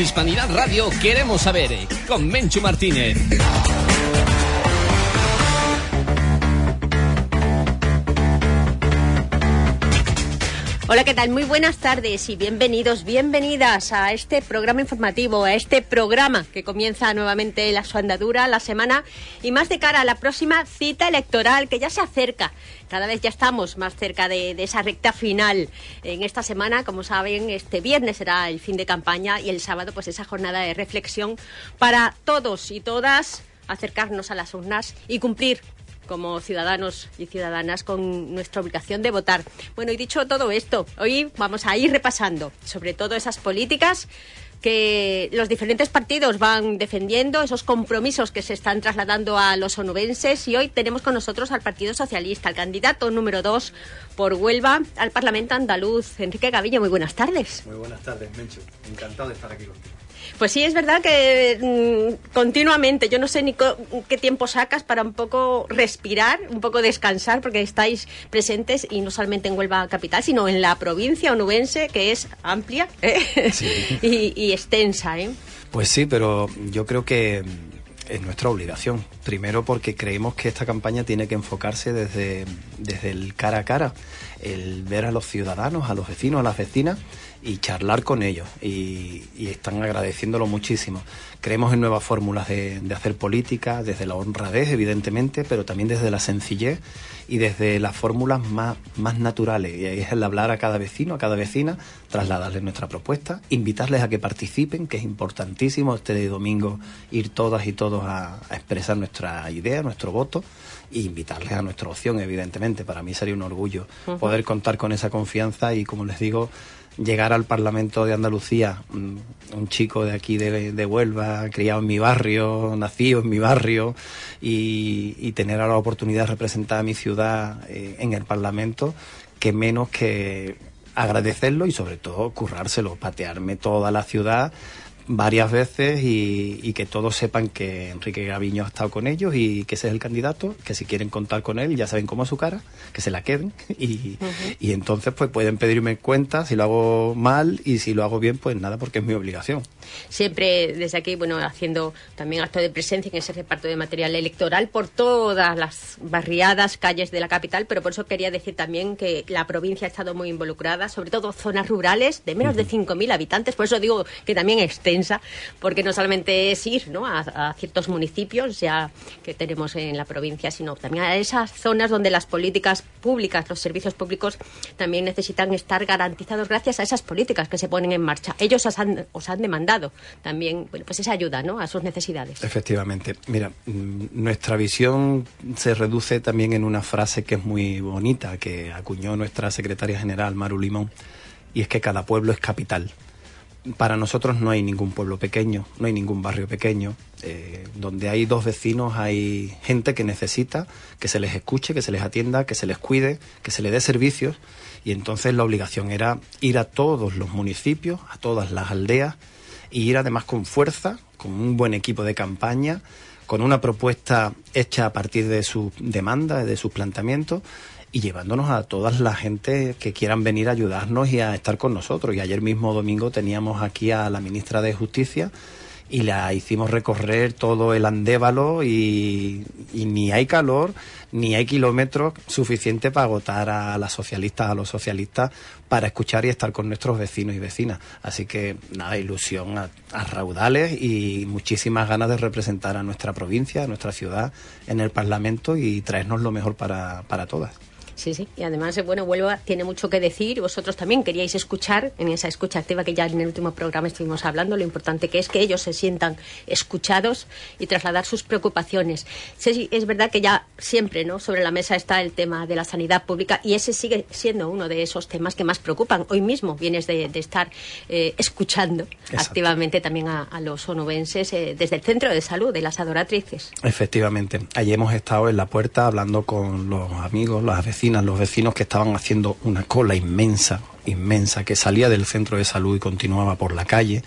Hispanidad Radio queremos saber, con Menchu Martínez. Hola, ¿qué tal? Muy buenas tardes y bienvenidos, bienvenidas a este programa informativo, a este programa que comienza nuevamente su andadura, la semana, y más de cara a la próxima cita electoral que ya se acerca. Cada vez ya estamos más cerca de esa recta final. En esta semana, como saben, este viernes será el fin de campaña y el sábado pues esa jornada de reflexión para todos y todas acercarnos a las urnas y cumplir como ciudadanos y ciudadanas con nuestra obligación de votar. Bueno, y dicho todo esto, hoy vamos a ir repasando sobre todo esas políticas que los diferentes partidos van defendiendo, esos compromisos que se están trasladando a los onubenses, y hoy tenemos con nosotros al Partido Socialista, al candidato número 2 por Huelva al Parlamento andaluz, Enrique Gaviño. Muy buenas tardes. Muy buenas tardes, Menchu. Encantado de estar aquí contigo. Pues sí, es verdad que continuamente, yo no sé ni qué tiempo sacas para un poco respirar, un poco descansar, porque estáis presentes y no solamente en Huelva capital, sino en la provincia onubense, que es amplia Sí. y extensa, ¿eh? Pues sí, pero yo creo que es nuestra obligación. Primero porque creemos que esta campaña tiene que enfocarse desde el cara a cara, el ver a los ciudadanos, a los vecinos, a las vecinas, y charlar con ellos, y están agradeciéndolo muchísimo. Creemos en nuevas fórmulas de hacer política, desde la honradez, evidentemente, pero también desde la sencillez y desde las fórmulas más naturales. Y ahí es el hablar a cada vecino, a cada vecina, trasladarles nuestra propuesta, invitarles a que participen, que es importantísimo este domingo ir todas y todos a expresar nuestra idea, nuestro voto, e invitarles a nuestra opción, evidentemente. Para mí sería un orgullo poder contar con esa confianza y, como les digo, llegar al Parlamento de Andalucía, un chico de aquí de Huelva, criado en mi barrio, nacido en mi barrio, y tener ahora la oportunidad de representar a mi ciudad en el Parlamento, que menos que agradecerlo y sobre todo currárselo, patearme toda la ciudad varias veces y que todos sepan que Enrique Gaviño ha estado con ellos y que ese es el candidato, que si quieren contar con él ya saben cómo es su cara, que se la queden y entonces pues pueden pedirme cuentas si lo hago mal, y si lo hago bien pues nada, porque es mi obligación. Siempre desde aquí, bueno, haciendo también acto de presencia en ese reparto de material electoral por todas las barriadas, calles de la capital, pero por eso quería decir también que la provincia ha estado muy involucrada, sobre todo zonas rurales de menos de 5.000 habitantes, por eso digo que también extensa, porque no solamente es ir, ¿no?, a ciertos municipios ya que tenemos en la provincia, sino también a esas zonas donde las políticas públicas, los servicios públicos también necesitan estar garantizados gracias a esas políticas que se ponen en marcha. Ellos os han demandado también, bueno, pues esa ayuda, ¿no?, a sus necesidades. Efectivamente. Mira, nuestra visión se reduce también en una frase que es muy bonita, que acuñó nuestra secretaria general, Maru Limón, y es que cada pueblo es capital. Para nosotros no hay ningún pueblo pequeño, no hay ningún barrio pequeño. Donde hay dos vecinos hay gente que necesita que se les escuche, que se les atienda, que se les cuide, que se les dé servicios, y entonces la obligación era ir a todos los municipios, a todas las aldeas, y ir además con fuerza, con un buen equipo de campaña, con una propuesta hecha a partir de sus demandas, de sus planteamientos, y llevándonos a toda la gente que quieran venir a ayudarnos y a estar con nosotros. Y ayer mismo domingo teníamos aquí a la ministra de Justicia y la hicimos recorrer todo el Andévalo y ni hay calor ni hay kilómetros suficientes para agotar a las socialistas, a los socialistas, para escuchar y estar con nuestros vecinos y vecinas. Así que nada, ilusión a raudales y muchísimas ganas de representar a nuestra provincia, a nuestra ciudad en el Parlamento y traernos lo mejor para todas. Sí, sí, y además, bueno, Huelva tiene mucho que decir, vosotros también queríais escuchar, en esa escucha activa que ya en el último programa estuvimos hablando, lo importante que es que ellos se sientan escuchados y trasladar sus preocupaciones. Sí, es verdad que ya siempre, ¿no?, sobre la mesa está el tema de la sanidad pública, y ese sigue siendo uno de esos temas que más preocupan. Hoy mismo vienes de estar escuchando Exacto. activamente también a los onubenses desde el Centro de Salud de las Adoratrices. Efectivamente, allí hemos estado en la puerta hablando con los amigos, las vecinas, los vecinos que estaban haciendo una cola inmensa, que salía del centro de salud y continuaba por la calle,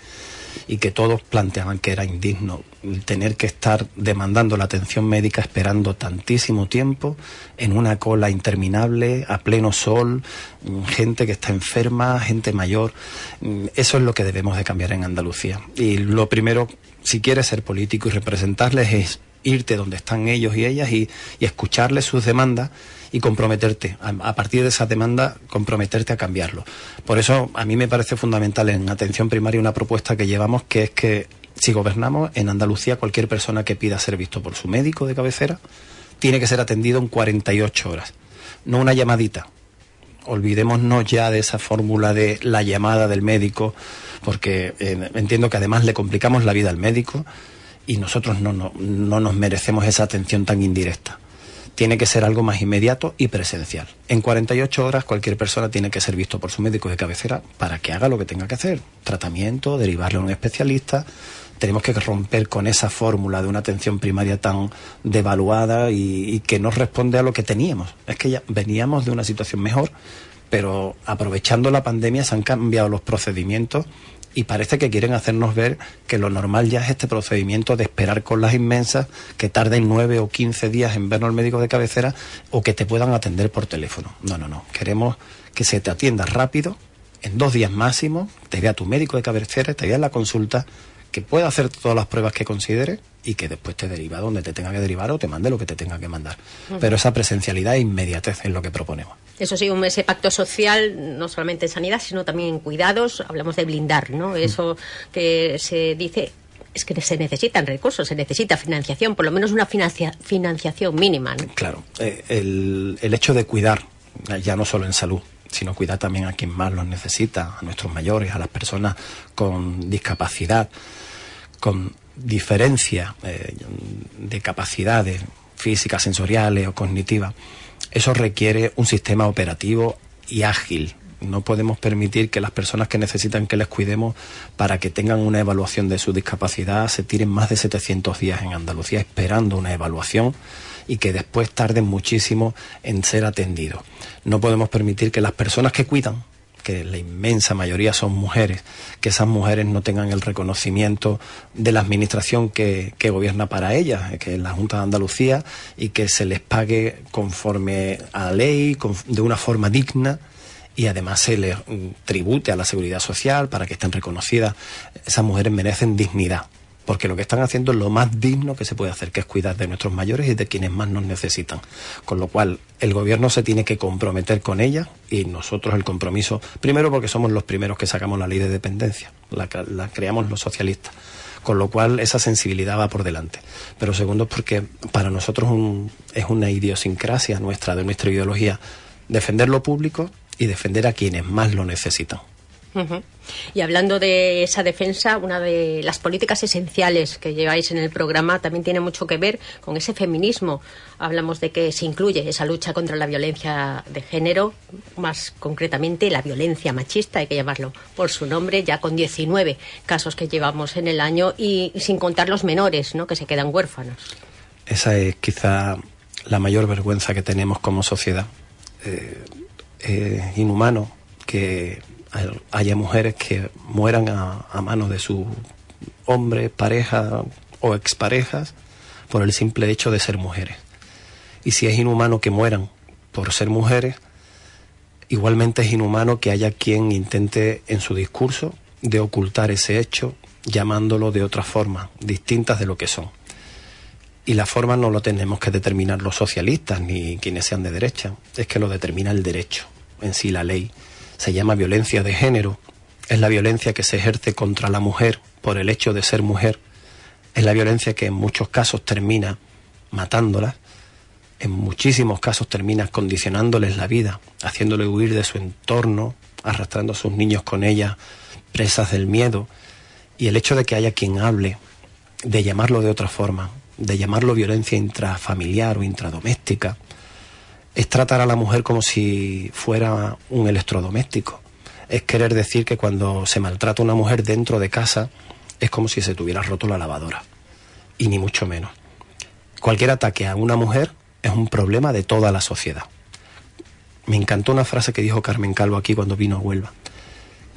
y que todos planteaban que era indigno tener que estar demandando la atención médica esperando tantísimo tiempo en una cola interminable, a pleno sol, gente que está enferma, gente mayor. Eso es lo que debemos de cambiar en Andalucía. Y lo primero, si quieres ser político y representarles, es irte donde están ellos y ellas y escucharles sus demandas y comprometerte, a partir de esas demandas, comprometerte a cambiarlo. Por eso a mí me parece fundamental en atención primaria una propuesta que llevamos, que es que si gobernamos en Andalucía, cualquier persona que pida ser visto por su médico de cabecera tiene que ser atendido en 48 horas, no una llamadita. Olvidémonos ya de esa fórmula de la llamada del médico, porque entiendo que además le complicamos la vida al médico y nosotros no nos merecemos esa atención tan indirecta. Tiene que ser algo más inmediato y presencial. En 48 horas cualquier persona tiene que ser visto por su médico de cabecera para que haga lo que tenga que hacer. Tratamiento, derivarle a un especialista. Tenemos que romper con esa fórmula de una atención primaria tan devaluada y que no responde a lo que teníamos. Es que ya veníamos de una situación mejor, pero aprovechando la pandemia se han cambiado los procedimientos y parece que quieren hacernos ver que lo normal ya es este procedimiento de esperar con las inmensas, que tarden 9 o 15 días en vernos al médico de cabecera o que te puedan atender por teléfono. No. Queremos que se te atienda rápido, en 2 días máximo, te vea tu médico de cabecera, te vea en la consulta, que pueda hacer todas las pruebas que considere y que después te deriva donde te tenga que derivar o te mande lo que te tenga que mandar. Pero esa presencialidad e inmediatez es lo que proponemos. Eso sí, ese pacto social, no solamente en sanidad, sino también en cuidados, hablamos de blindar, ¿no? Eso que se dice es que se necesitan recursos, se necesita financiación, por lo menos una financiación mínima, ¿no? Claro, el hecho de cuidar, ya no solo en salud, sino cuidar también a quien más los necesita, a nuestros mayores, a las personas con discapacidad, con diferencia de capacidades físicas, sensoriales o cognitivas. Eso requiere un sistema operativo y ágil. No podemos permitir que las personas que necesitan que les cuidemos para que tengan una evaluación de su discapacidad se tiren más de 700 días en Andalucía esperando una evaluación y que después tarden muchísimo en ser atendidos. No podemos permitir que las personas que cuidan, que la inmensa mayoría son mujeres, que esas mujeres no tengan el reconocimiento de la administración que gobierna para ellas, que es la Junta de Andalucía, y que se les pague conforme a la ley, de una forma digna, y además se les tribute a la seguridad social para que estén reconocidas. Esas mujeres merecen dignidad, porque lo que están haciendo es lo más digno que se puede hacer, que es cuidar de nuestros mayores y de quienes más nos necesitan. Con lo cual, el gobierno se tiene que comprometer con ellas y nosotros el compromiso, primero porque somos los primeros que sacamos la ley de dependencia, la creamos los socialistas, con lo cual esa sensibilidad va por delante. Pero segundo, porque para nosotros es una idiosincrasia nuestra, de nuestra ideología, defender lo público y defender a quienes más lo necesitan. Uh-huh. Y hablando de esa defensa, una de las políticas esenciales que lleváis en el programa también tiene mucho que ver con ese feminismo. Hablamos de que se incluye esa lucha contra la violencia de género, más concretamente la violencia machista, hay que llamarlo por su nombre, ya con 19 casos que llevamos en el año y sin contar los menores, ¿no?, que se quedan huérfanos. Esa es quizá la mayor vergüenza que tenemos como sociedad. Es inhumano que haya mujeres que mueran a manos de sus hombres, parejas o exparejas por el simple hecho de ser mujeres. Y si es inhumano que mueran por ser mujeres, igualmente es inhumano que haya quien intente en su discurso de ocultar ese hecho, llamándolo de otras formas distintas de lo que son. Y la forma no lo tenemos que determinar los socialistas ni quienes sean de derecha, es que lo determina el derecho, en sí la ley. Se llama violencia de género, es la violencia que se ejerce contra la mujer por el hecho de ser mujer, es la violencia que en muchos casos termina matándolas, en muchísimos casos termina condicionándoles la vida, haciéndole huir de su entorno, arrastrando a sus niños con ella, presas del miedo. Y el hecho de que haya quien hable de llamarlo de otra forma, de llamarlo violencia intrafamiliar o intradoméstica, es tratar a la mujer como si fuera un electrodoméstico. Es querer decir que cuando se maltrata a una mujer dentro de casa es como si se tuviera roto la lavadora. Y ni mucho menos. Cualquier ataque a una mujer es un problema de toda la sociedad. Me encantó una frase que dijo Carmen Calvo aquí cuando vino a Huelva.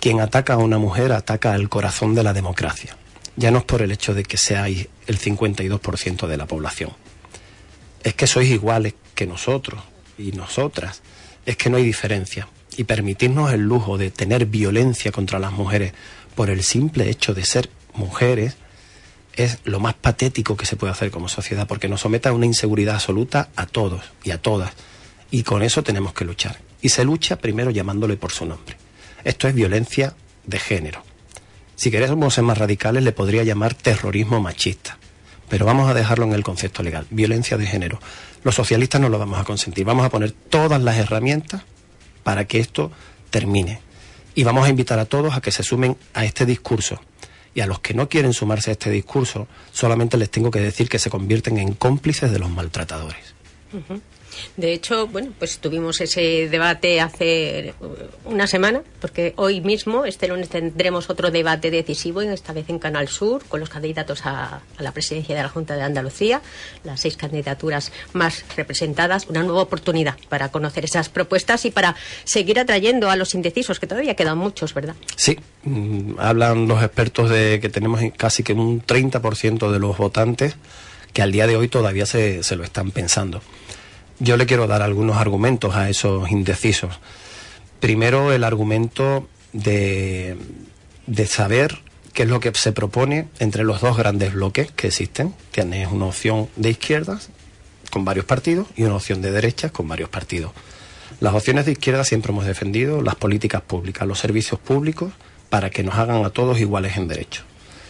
quien ataca a una mujer ataca al corazón de la democracia. Ya no es por el hecho de que seáis el 52% de la población. Es que sois iguales que nosotros y nosotras. Es que no hay diferencia. Y permitirnos el lujo de tener violencia contra las mujeres por el simple hecho de ser mujeres es lo más patético que se puede hacer como sociedad, porque nos somete a una inseguridad absoluta a todos y a todas. Y con eso tenemos que luchar. Y se lucha primero llamándole por su nombre. Esto es violencia de género. Si queremos ser más radicales, le podría llamar terrorismo machista. Pero vamos a dejarlo en el concepto legal. Violencia de género. Los socialistas no lo vamos a consentir. Vamos a poner todas las herramientas para que esto termine. Y vamos a invitar a todos a que se sumen a este discurso. Y a los que no quieren sumarse a este discurso, solamente les tengo que decir que se convierten en cómplices de los maltratadores. Uh-huh. De hecho, bueno, pues tuvimos ese debate hace una semana, porque hoy mismo, este lunes, tendremos otro debate decisivo, esta vez en Canal Sur, con los candidatos a la presidencia de la Junta de Andalucía, las 6 candidaturas más representadas, una nueva oportunidad para conocer esas propuestas y para seguir atrayendo a los indecisos, que todavía quedan muchos, ¿verdad? Sí, hablan los expertos de que tenemos casi que un 30% de los votantes que al día de hoy todavía se lo están pensando. Yo le quiero dar algunos argumentos a esos indecisos. Primero, el argumento de saber qué es lo que se propone entre los dos grandes bloques que existen. Tienes una opción de izquierdas con varios partidos y una opción de derechas con varios partidos. Las opciones de izquierda siempre hemos defendido las políticas públicas, los servicios públicos, para que nos hagan a todos iguales en derechos.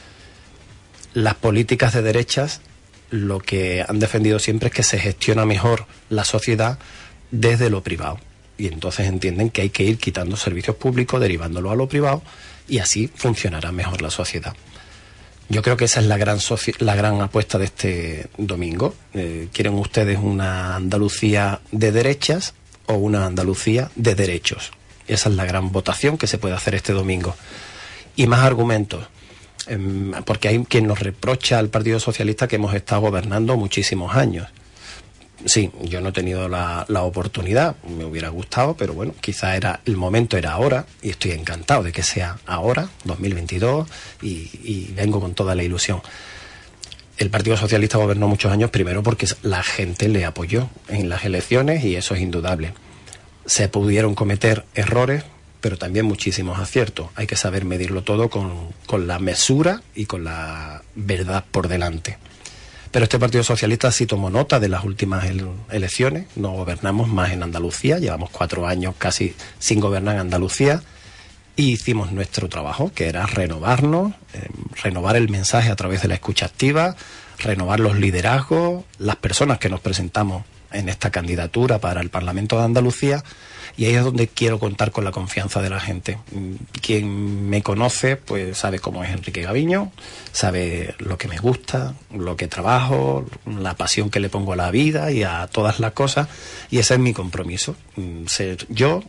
Las políticas de derechas lo que han defendido siempre es que se gestiona mejor la sociedad desde lo privado. Y entonces entienden que hay que ir quitando servicios públicos, derivándolo a lo privado, y así funcionará mejor la sociedad. Yo creo que esa es la gran apuesta de este domingo. ¿Quieren ustedes una Andalucía de derechas o una Andalucía de derechos? Esa es la gran votación que se puede hacer este domingo. Y más argumentos. Porque hay quien nos reprocha al Partido Socialista que hemos estado gobernando muchísimos años. Sí, yo no he tenido la oportunidad, me hubiera gustado, pero bueno, quizá el momento era ahora, y estoy encantado de que sea ahora, 2022, y vengo con toda la ilusión. El Partido Socialista gobernó muchos años, primero porque la gente le apoyó en las elecciones, y eso es indudable. Se pudieron cometer errores, pero también muchísimos aciertos. Hay que saber medirlo todo con la mesura y con la verdad por delante. Pero este Partido Socialista sí tomó nota de las últimas elecciones. No gobernamos más en Andalucía, llevamos 4 años casi sin gobernar en Andalucía, y hicimos nuestro trabajo, que era renovarnos, renovar el mensaje a través de la escucha activa, renovar los liderazgos, las personas que nos presentamos en esta candidatura para el Parlamento de Andalucía. Y ahí es donde quiero contar con la confianza de la gente. Quien me conoce, pues sabe cómo es Enrique Gaviño, sabe lo que me gusta, lo que trabajo, la pasión que le pongo a la vida y a todas las cosas. Y ese es mi compromiso. Ser yo,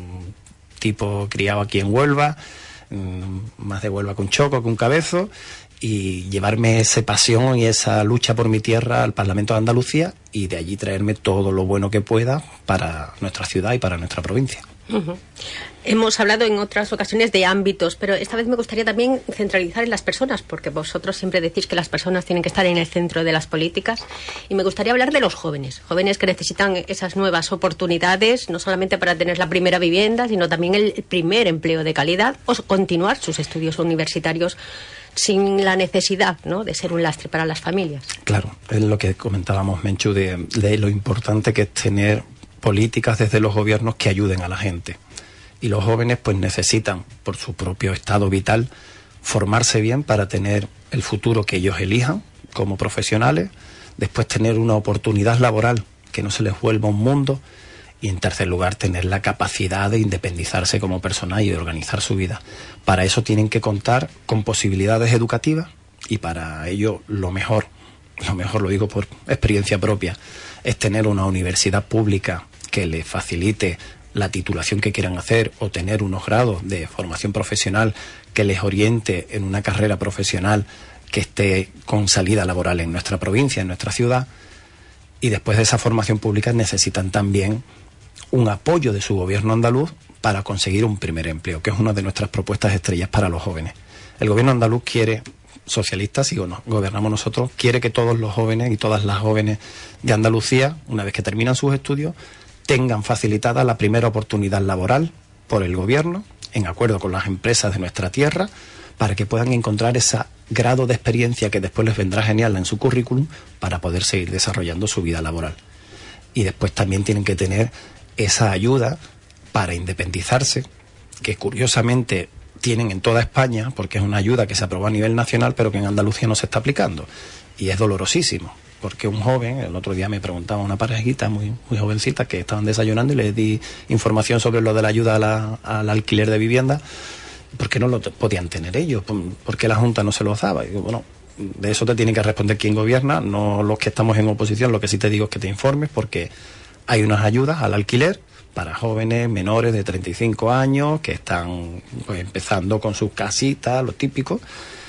tipo criado aquí en Huelva, más de Huelva que un choco, que un cabezo, y llevarme esa pasión y esa lucha por mi tierra al Parlamento de Andalucía, y de allí traerme todo lo bueno que pueda para nuestra ciudad y para nuestra provincia. Uh-huh. Hemos hablado en otras ocasiones de ámbitos, pero esta vez me gustaría también centralizar en las personas, porque vosotros siempre decís que las personas tienen que estar en el centro de las políticas, y me gustaría hablar de los jóvenes que necesitan esas nuevas oportunidades, no solamente para tener la primera vivienda, sino también el primer empleo de calidad o continuar sus estudios universitarios sin la necesidad, ¿no?, de ser un lastre para las familias. Claro, es lo que comentábamos, Menchu, de lo importante que es tener políticas desde los gobiernos que ayuden a la gente. Y los jóvenes pues necesitan, por su propio estado vital, formarse bien para tener el futuro que ellos elijan como profesionales, después tener una oportunidad laboral que no se les vuelva un mundo, y en tercer lugar tener la capacidad de independizarse como persona y de organizar su vida. Para eso tienen que contar con posibilidades educativas, y para ello lo mejor lo digo por experiencia propia, es tener una universidad pública que les facilite la titulación que quieran hacer, o tener unos grados de formación profesional que les oriente en una carrera profesional que esté con salida laboral en nuestra provincia, en nuestra ciudad. Y después de esa formación pública necesitan también un apoyo de su gobierno andaluz para conseguir un primer empleo, que es una de nuestras propuestas estrellas para los jóvenes. El gobierno andaluz quiere, socialista, si gobernamos nosotros, quiere que todos los jóvenes y todas las jóvenes de Andalucía, una vez que terminan sus estudios, tengan facilitada la primera oportunidad laboral por el gobierno, en acuerdo con las empresas de nuestra tierra, para que puedan encontrar ese grado de experiencia que después les vendrá genial en su currículum para poder seguir desarrollando su vida laboral. Y después también tienen que tener esa ayuda para independizarse, que curiosamente tienen en toda España, porque es una ayuda que se aprobó a nivel nacional, pero que en Andalucía no se está aplicando. Y es dolorosísimo, porque un joven, el otro día me preguntaba una parejita muy jovencita que estaban desayunando y les di información sobre lo de la ayuda al alquiler de vivienda, ¿por qué no lo podían tener ellos? ¿Por qué la Junta no se los daba? Y digo, bueno, de eso te tiene que responder quien gobierna, no los que estamos en oposición. Lo que sí te digo es que te informes, porque hay unas ayudas al alquiler para jóvenes menores de 35 años que están pues empezando con sus casitas, lo típico,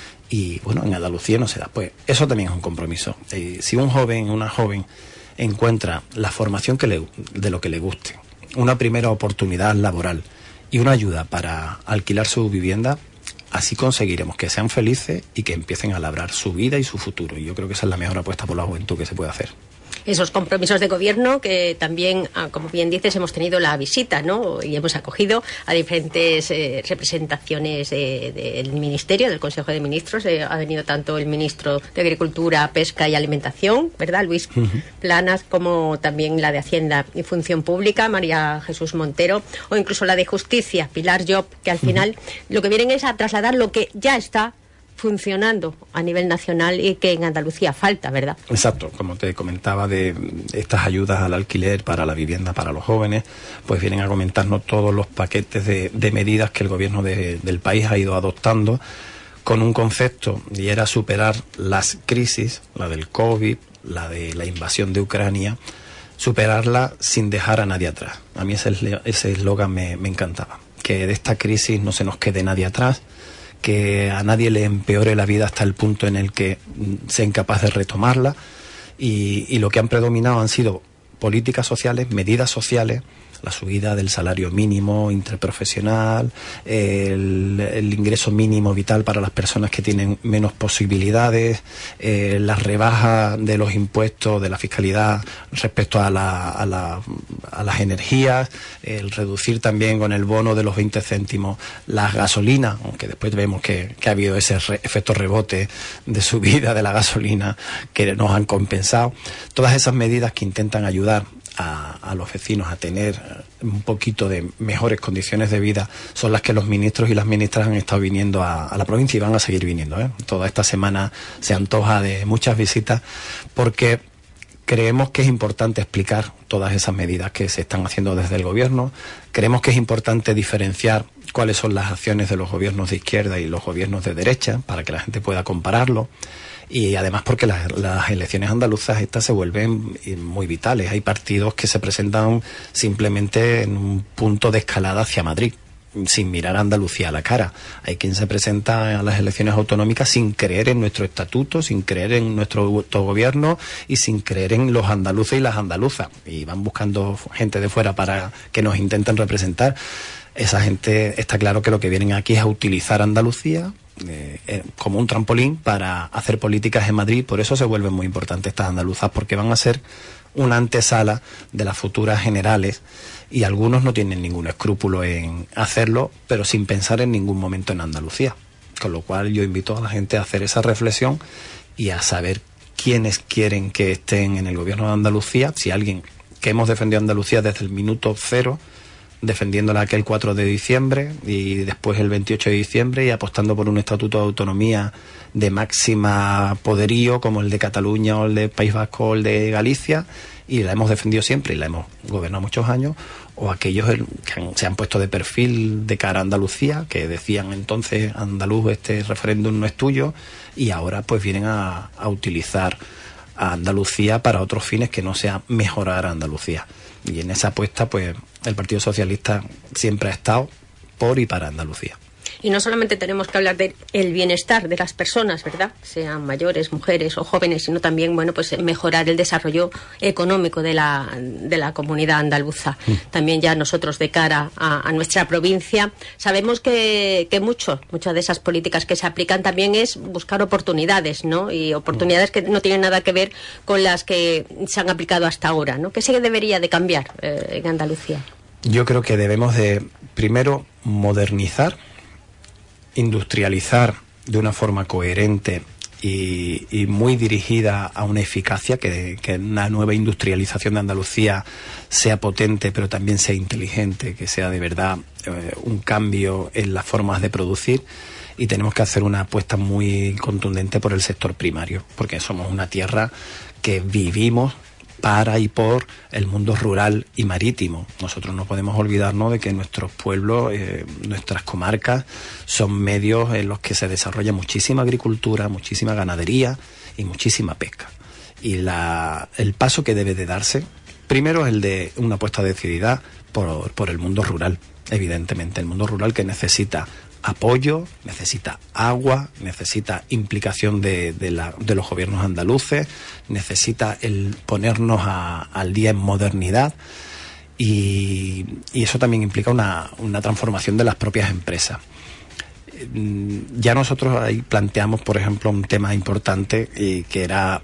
y bueno, en Andalucía no se da. Pues eso también es un compromiso. Si un joven, una joven encuentra la formación de lo que le guste, una primera oportunidad laboral y una ayuda para alquilar su vivienda, así conseguiremos que sean felices y que empiecen a labrar su vida y su futuro. Y yo creo que esa es la mejor apuesta por la juventud que se puede hacer. Esos compromisos de gobierno que también, como bien dices, hemos tenido la visita, ¿no? Y hemos acogido a diferentes representaciones del Ministerio, del Consejo de Ministros. Ha venido tanto el ministro de Agricultura, Pesca y Alimentación, ¿verdad?, Luis Planas, como también la de Hacienda y Función Pública, María Jesús Montero, o incluso la de Justicia, Pilar Llop, que al final lo que vienen es a trasladar lo que ya está funcionando a nivel nacional y que en Andalucía falta, ¿verdad? Exacto, como te comentaba, de estas ayudas al alquiler para la vivienda para los jóvenes, pues vienen a comentarnos todos los paquetes de medidas que el gobierno del país ha ido adoptando con un concepto, y era superar las crisis, la del COVID, la de la invasión de Ucrania, superarla sin dejar a nadie atrás. A mí ese eslogan me encantaba, que de esta crisis no se nos quede nadie atrás, que a nadie le empeore la vida hasta el punto en el que sea incapaz de retomarla, y lo que han predominado han sido políticas sociales, medidas sociales, la subida del salario mínimo interprofesional, el ingreso mínimo vital para las personas que tienen menos posibilidades, la rebaja de los impuestos de la fiscalidad respecto a las energías, el reducir también con el bono de los 20 céntimos las gasolinas, aunque después vemos que ha habido ese efecto rebote de subida de la gasolina que nos han compensado. Todas esas medidas que intentan ayudar a los vecinos a tener un poquito de mejores condiciones de vida son las que los ministros y las ministras han estado viniendo a la provincia y van a seguir viniendo, ¿eh? Toda esta semana se antoja de muchas visitas, porque creemos que es importante explicar todas esas medidas que se están haciendo desde el gobierno. Creemos que es importante diferenciar cuáles son las acciones de los gobiernos de izquierda y los gobiernos de derecha para que la gente pueda compararlo. Y además porque las elecciones andaluzas estas se vuelven muy vitales. Hay partidos que se presentan simplemente en un punto de escalada hacia Madrid, sin mirar a Andalucía a la cara. Hay quien se presenta a las elecciones autonómicas sin creer en nuestro estatuto, sin creer en nuestro autogobierno y sin creer en los andaluces y las andaluzas. Y van buscando gente de fuera para que nos intenten representar. Esa gente está claro que lo que vienen aquí es a utilizar Andalucía como un trampolín para hacer políticas en Madrid. Por eso se vuelven muy importantes estas andaluzas, porque van a ser una antesala de las futuras generales, y algunos no tienen ningún escrúpulo en hacerlo, pero sin pensar en ningún momento en Andalucía. Con lo cual yo invito a la gente a hacer esa reflexión y a saber quiénes quieren que estén en el gobierno de Andalucía. Si alguien que hemos defendido Andalucía desde el minuto cero, defendiéndola aquel 4 de diciembre y después el 28 de diciembre, y apostando por un estatuto de autonomía de máxima poderío como el de Cataluña o el de País Vasco o el de Galicia, y la hemos defendido siempre y la hemos gobernado muchos años, o aquellos que se han puesto de perfil de cara a Andalucía, que decían entonces: andaluz, este referéndum no es tuyo, y ahora pues vienen a utilizar a Andalucía para otros fines que no sea mejorar a Andalucía. Y en esa apuesta pues el Partido Socialista siempre ha estado por y para Andalucía. Y no solamente tenemos que hablar del bienestar de las personas, ¿verdad? Sean mayores, mujeres o jóvenes, sino también, bueno, pues mejorar el desarrollo económico de la comunidad andaluza. También ya nosotros, de cara a nuestra provincia, sabemos que muchas de esas políticas que se aplican también es buscar oportunidades, ¿no? Y oportunidades que no tienen nada que ver con las que se han aplicado hasta ahora, ¿no? ¿Qué se debería de cambiar en Andalucía? Yo creo que debemos de, primero, modernizar, industrializar de una forma coherente y muy dirigida a una eficacia, que una nueva industrialización de Andalucía sea potente, pero también sea inteligente, que sea de verdad un cambio en las formas de producir. Y tenemos que hacer una apuesta muy contundente por el sector primario, porque somos una tierra que vivimos para y por el mundo rural y marítimo. Nosotros no podemos olvidarnos de que nuestros pueblos, nuestras comarcas, son medios en los que se desarrolla muchísima agricultura, muchísima ganadería y muchísima pesca. Y el paso que debe de darse, primero, es el de una apuesta decidida por el mundo rural, evidentemente. El mundo rural, que necesita apoyo, necesita agua, necesita implicación de los gobiernos andaluces, necesita el ponernos al día en modernidad, y eso también implica una transformación de las propias empresas. Ya nosotros ahí planteamos, por ejemplo, un tema importante que era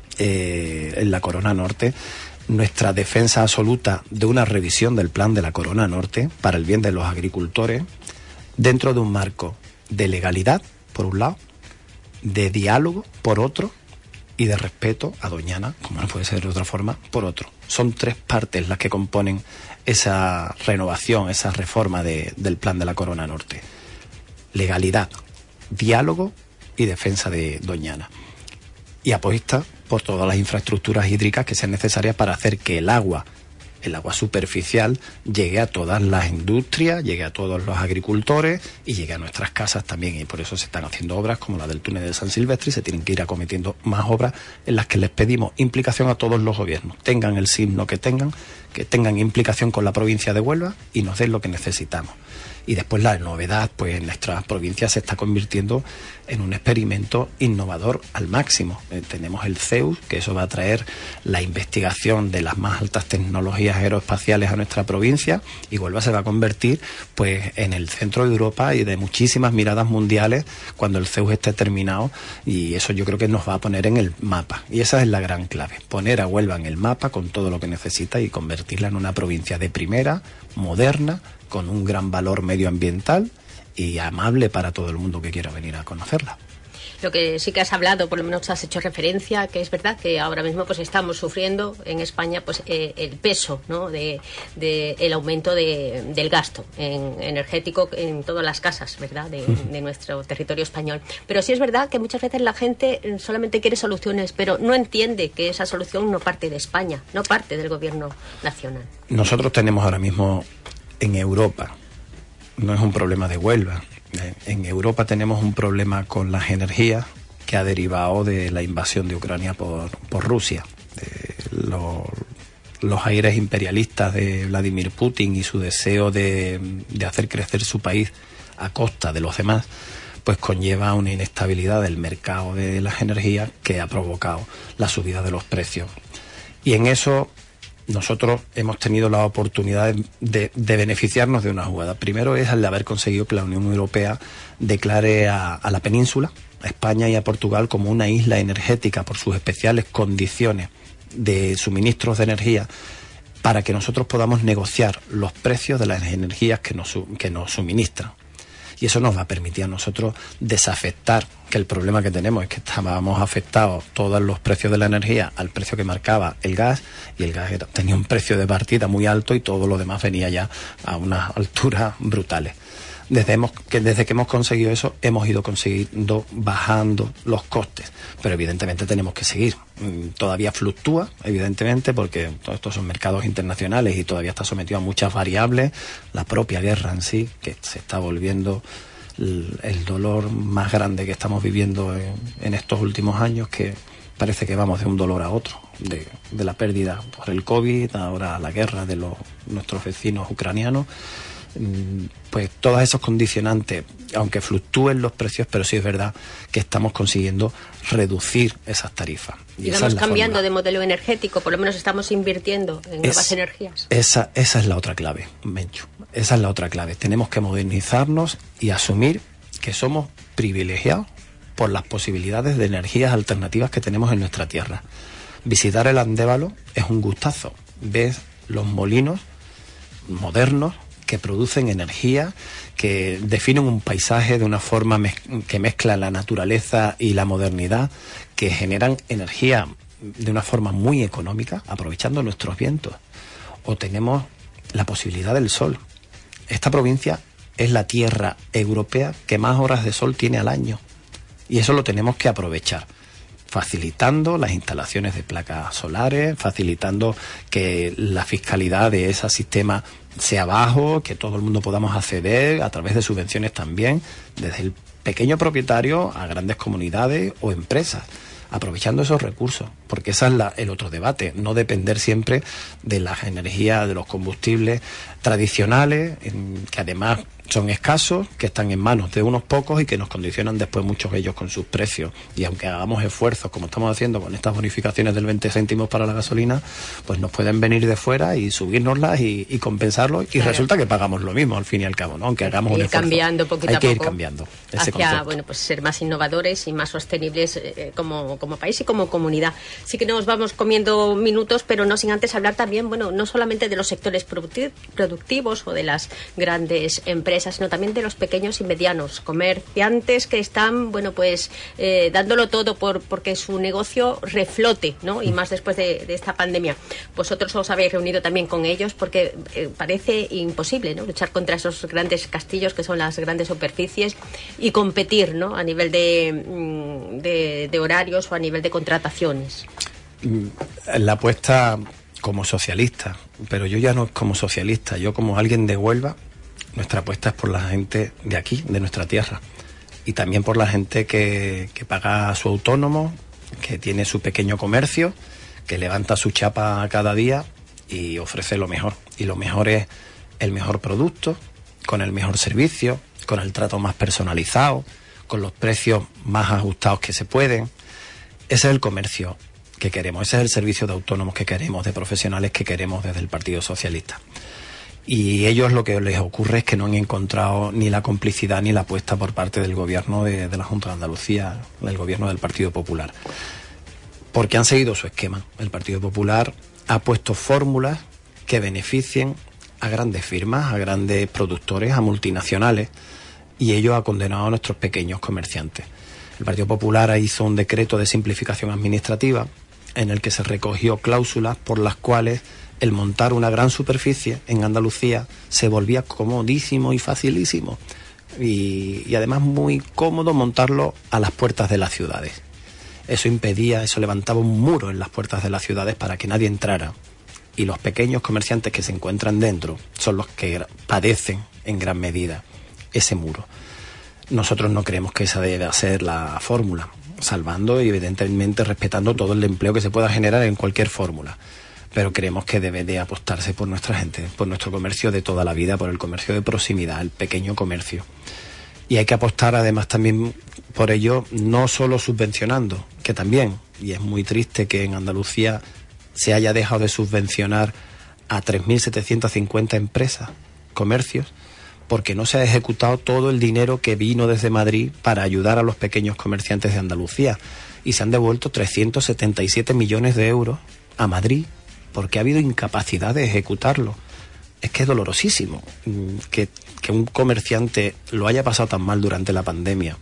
en la Corona Norte, nuestra defensa absoluta de una revisión del plan de la Corona Norte para el bien de los agricultores, dentro de un marco de legalidad, por un lado, de diálogo, por otro, y de respeto a Doñana, como no puede ser de otra forma, por otro. Son tres partes las que componen esa renovación, esa reforma del plan de la Corona Norte: legalidad, diálogo y defensa de Doñana. Y apuesta por todas las infraestructuras hídricas que sean necesarias para hacer que el agua superficial llegue a todas las industrias, llegue a todos los agricultores y llegue a nuestras casas también. Y por eso se están haciendo obras como la del túnel de San Silvestre, y se tienen que ir acometiendo más obras en las que les pedimos implicación a todos los gobiernos, tengan el signo que tengan implicación con la provincia de Huelva y nos den lo que necesitamos. Y después la novedad, pues en nuestra provincia se está convirtiendo en un experimento innovador al máximo. Tenemos el CEUS, que eso va a traer la investigación de las más altas tecnologías aeroespaciales a nuestra provincia, y Huelva se va a convertir pues en el centro de Europa y de muchísimas miradas mundiales cuando el CEUS esté terminado, y eso yo creo que nos va a poner en el mapa. Y esa es la gran clave, poner a Huelva en el mapa con todo lo que necesita y convertirla en una provincia de primera, moderna, con un gran valor medioambiental y amable para todo el mundo que quiera venir a conocerla. Lo que sí que has hablado, por lo menos has hecho referencia, que es verdad que ahora mismo pues estamos sufriendo en España pues el peso, ¿no?, de el aumento del gasto energético en todas las casas, ¿verdad?, de nuestro territorio español. Pero sí es verdad que muchas veces la gente solamente quiere soluciones, pero no entiende que esa solución no parte de España, no parte del gobierno nacional. Nosotros tenemos ahora mismo en Europa, no es un problema de Huelva, en Europa tenemos un problema con las energías que ha derivado de la invasión de Ucrania por Rusia. Los aires imperialistas de Vladimir Putin y su deseo de hacer crecer su país a costa de los demás, pues conlleva una inestabilidad del mercado de las energías que ha provocado la subida de los precios. Y en eso nosotros hemos tenido la oportunidad de beneficiarnos de una jugada. Primero es el de haber conseguido que la Unión Europea declare a la península, a España y a Portugal, como una isla energética por sus especiales condiciones de suministros de energía, para que nosotros podamos negociar los precios de las energías que nos suministran. Y eso nos va a permitir a nosotros desafectar, que el problema que tenemos es que estábamos afectados todos los precios de la energía al precio que marcaba el gas, y el gas tenía un precio de partida muy alto y todo lo demás venía ya a unas alturas brutales. Desde que hemos conseguido eso, hemos ido consiguiendo bajando los costes, pero evidentemente tenemos que seguir. Todavía fluctúa, evidentemente, porque todos estos son mercados internacionales y todavía está sometido a muchas variables. La propia guerra en sí, que se está volviendo el dolor más grande que estamos viviendo en estos últimos años, que parece que vamos de un dolor a otro, de la pérdida por el COVID, ahora la guerra de nuestros vecinos ucranianos. pues todos esos condicionantes, aunque fluctúen los precios, pero sí es verdad que estamos consiguiendo reducir esas tarifas. Y vamos cambiando de modelo energético, por lo menos estamos invirtiendo en nuevas energías. Esa es la otra clave, Menchu. Esa es la otra clave. Tenemos que modernizarnos y asumir que somos privilegiados por las posibilidades de energías alternativas que tenemos en nuestra tierra. Visitar el Andévalo es un gustazo. Ves los molinos modernos que producen energía, que definen un paisaje de una forma que mezcla la naturaleza y la modernidad, que generan energía de una forma muy económica, aprovechando nuestros vientos. O tenemos la posibilidad del sol. Esta provincia es la tierra europea que más horas de sol tiene al año, y eso lo tenemos que aprovechar, facilitando las instalaciones de placas solares, facilitando que la fiscalidad de ese sistema sea bajo, que todo el mundo podamos acceder a través de subvenciones también, desde el pequeño propietario a grandes comunidades o empresas, aprovechando esos recursos, porque ese es el otro debate, no depender siempre de las energías, de los combustibles tradicionales, que además son escasos, que están en manos de unos pocos y que nos condicionan después muchos de ellos con sus precios. Y aunque hagamos esfuerzos, como estamos haciendo con estas bonificaciones del 20 céntimos para la gasolina, pues nos pueden venir de fuera y subírnoslas y compensarlo, y claro, resulta que pagamos lo mismo al fin y al cabo, ¿no? Aunque hagamos un esfuerzo. Cambiando poquito a poco. Hay que ir cambiando ese hacia, bueno, pues ser más innovadores y más sostenibles como país y como comunidad. Sí que nos vamos comiendo minutos, pero no sin antes hablar también, bueno, no solamente de los sectores productivos o de las grandes empresas, sino también de los pequeños y medianos comerciantes que están, bueno, pues dándolo todo porque su negocio reflote, ¿no? Y más después de esta pandemia. Vosotros os habéis reunido también con ellos porque parece imposible, ¿no? Luchar contra esos grandes castillos que son las grandes superficies y competir, ¿no? A nivel de horarios o a nivel de contrataciones. La apuesta como socialista, pero yo ya no como socialista, yo como alguien de Huelva, nuestra apuesta es por la gente de aquí, de nuestra tierra, y también por la gente que paga su autónomo, que tiene su pequeño comercio, que levanta su chapa cada día y ofrece lo mejor. Y lo mejor es el mejor producto, con el mejor servicio, con el trato más personalizado, con los precios más ajustados que se pueden. Ese es el comercio que queremos, ese es el servicio de autónomos que queremos, de profesionales que queremos desde el Partido Socialista. Y ellos lo que les ocurre es que no han encontrado ni la complicidad ni la apuesta por parte del gobierno de la Junta de Andalucía, del gobierno del Partido Popular. Porque han seguido su esquema. El Partido Popular ha puesto fórmulas que beneficien a grandes firmas, a grandes productores, a multinacionales, y ello ha condenado a nuestros pequeños comerciantes. El Partido Popular hizo un decreto de simplificación administrativa en el que se recogió cláusulas por las cuales el montar una gran superficie en Andalucía se volvía comodísimo y facilísimo, y además muy cómodo montarlo a las puertas de las ciudades. Eso impedía, eso levantaba un muro en las puertas de las ciudades para que nadie entrara, y los pequeños comerciantes que se encuentran dentro son los que padecen en gran medida ese muro. Nosotros no creemos que esa debe ser la fórmula, salvando y evidentemente respetando todo el empleo que se pueda generar en cualquier fórmula. Pero creemos que debe de apostarse por nuestra gente, por nuestro comercio de toda la vida, por el comercio de proximidad, el pequeño comercio. Y hay que apostar además también por ello, no solo subvencionando, que también, y es muy triste que en Andalucía se haya dejado de subvencionar a 3.750 empresas, comercios, porque no se ha ejecutado todo el dinero que vino desde Madrid para ayudar a los pequeños comerciantes de Andalucía, y se han devuelto 377 millones de euros a Madrid, porque ha habido incapacidad de ejecutarlo. Es que es dolorosísimo que un comerciante lo haya pasado tan mal durante la pandemia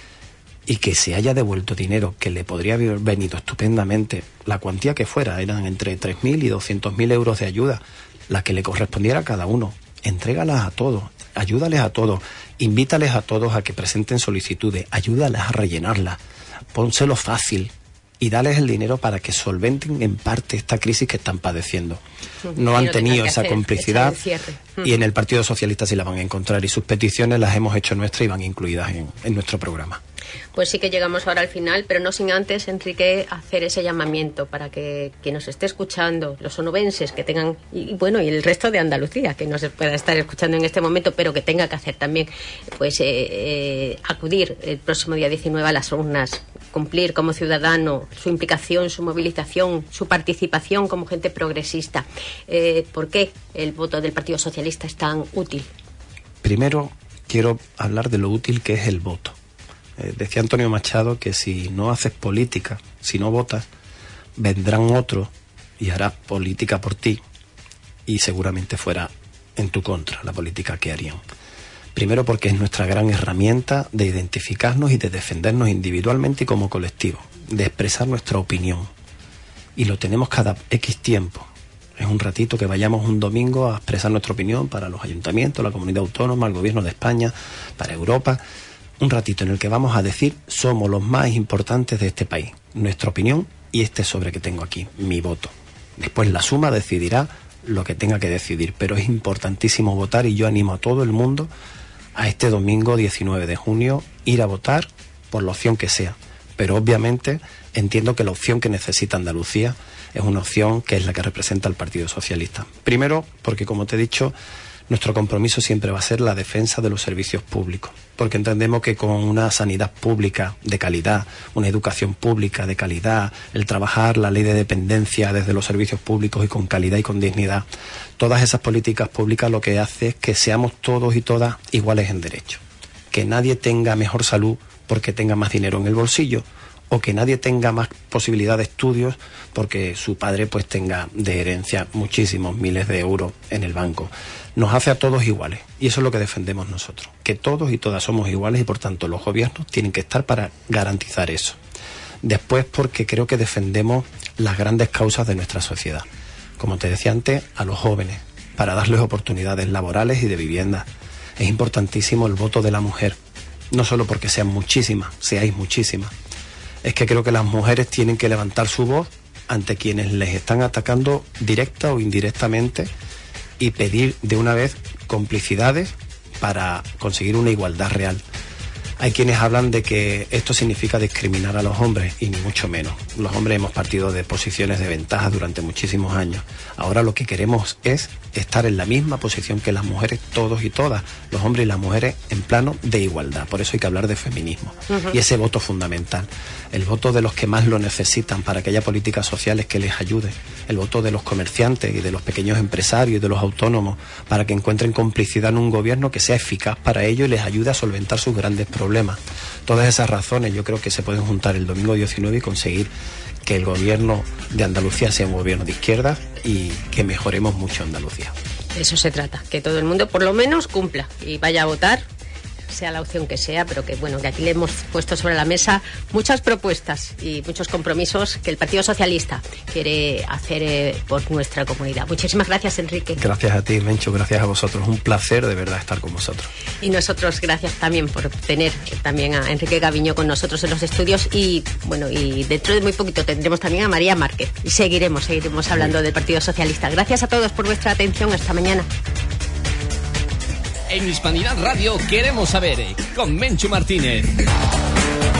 y que se haya devuelto dinero que le podría haber venido estupendamente, la cuantía que fuera, eran entre 3.000 y 200.000 euros de ayuda, la que le correspondiera a cada uno. Entrégalas a todos, ayúdales a todos, invítales a todos a que presenten solicitudes, ayúdales a rellenarlas, pónselo fácil y dales el dinero para que solventen en parte esta crisis que están padeciendo. No han tenido esa complicidad, y en el Partido Socialista sí la van a encontrar, y sus peticiones las hemos hecho nuestras y van incluidas en nuestro programa. Pues sí que llegamos ahora al final, pero no sin antes, Enrique, hacer ese llamamiento para que quien nos esté escuchando, los onubenses que tengan, y el resto de Andalucía que nos pueda estar escuchando en este momento, pero que tenga que hacer también, pues acudir el próximo día 19 a las urnas, cumplir como ciudadano su implicación, su movilización, su participación como gente progresista. ¿Por qué el voto del Partido Socialista es tan útil? Primero, quiero hablar de lo útil que es el voto. Decía Antonio Machado que si no haces política, si no votas, vendrán otros y harás política por ti y seguramente fuera en tu contra la política que harían. Primero porque es nuestra gran herramienta de identificarnos y de defendernos individualmente y como colectivo, de expresar nuestra opinión. Y lo tenemos cada X tiempo. Es un ratito que vayamos un domingo a expresar nuestra opinión para los ayuntamientos, la comunidad autónoma, el gobierno de España, para Europa. Un ratito en el que vamos a decir somos los más importantes de este país, nuestra opinión y este sobre que tengo aquí, mi voto. Después la suma decidirá lo que tenga que decidir, pero es importantísimo votar y yo animo a todo el mundo a este domingo 19 de junio ir a votar por la opción que sea. Pero obviamente entiendo que la opción que necesita Andalucía es una opción que es la que representa al Partido Socialista. Primero porque, como te he dicho, nuestro compromiso siempre va a ser la defensa de los servicios públicos, porque entendemos que con una sanidad pública de calidad, una educación pública de calidad, el trabajar la ley de dependencia desde los servicios públicos y con calidad y con dignidad, todas esas políticas públicas lo que hace es que seamos todos y todas iguales en derecho, que nadie tenga mejor salud porque tenga más dinero en el bolsillo, o que nadie tenga más posibilidad de estudios porque su padre pues tenga de herencia muchísimos miles de euros en el banco. Nos hace a todos iguales y eso es lo que defendemos nosotros, que todos y todas somos iguales y por tanto los gobiernos tienen que estar para garantizar eso. Después porque creo que defendemos las grandes causas de nuestra sociedad, como te decía antes, a los jóvenes, para darles oportunidades laborales y de vivienda. Es importantísimo el voto de la mujer, no solo porque seáis muchísimas, es que creo que las mujeres tienen que levantar su voz ante quienes les están atacando directa o indirectamente y pedir de una vez complicidades para conseguir una igualdad real. Hay quienes hablan de que esto significa discriminar a los hombres y ni mucho menos. Los hombres hemos partido de posiciones de ventaja durante muchísimos años. Ahora lo que queremos es estar en la misma posición que las mujeres, todos y todas, los hombres y las mujeres en plano de igualdad. Por eso hay que hablar de feminismo. Y ese voto fundamental, el voto de los que más lo necesitan para que haya políticas sociales que les ayuden, el voto de los comerciantes y de los pequeños empresarios y de los autónomos para que encuentren complicidad en un gobierno que sea eficaz para ellos y les ayude a solventar sus grandes problemas. Todas esas razones yo creo que se pueden juntar el domingo 19 y conseguir que el gobierno de Andalucía sea un gobierno de izquierda y que mejoremos mucho Andalucía. De eso se trata, que todo el mundo por lo menos cumpla y vaya a votar, sea la opción que sea, pero que bueno, que aquí le hemos puesto sobre la mesa muchas propuestas y muchos compromisos que el Partido Socialista quiere hacer por nuestra comunidad. Muchísimas gracias, Enrique. Gracias a ti, Mencho, gracias a vosotros. Un placer de verdad estar con vosotros. Y nosotros gracias también por tener también a Enrique Gaviño con nosotros en los estudios y bueno, y dentro de muy poquito tendremos también a María Márquez y seguiremos hablando del Partido Socialista. Gracias a todos por vuestra atención. Hasta mañana. En Hispanidad Radio queremos saber, con Menchu Martínez.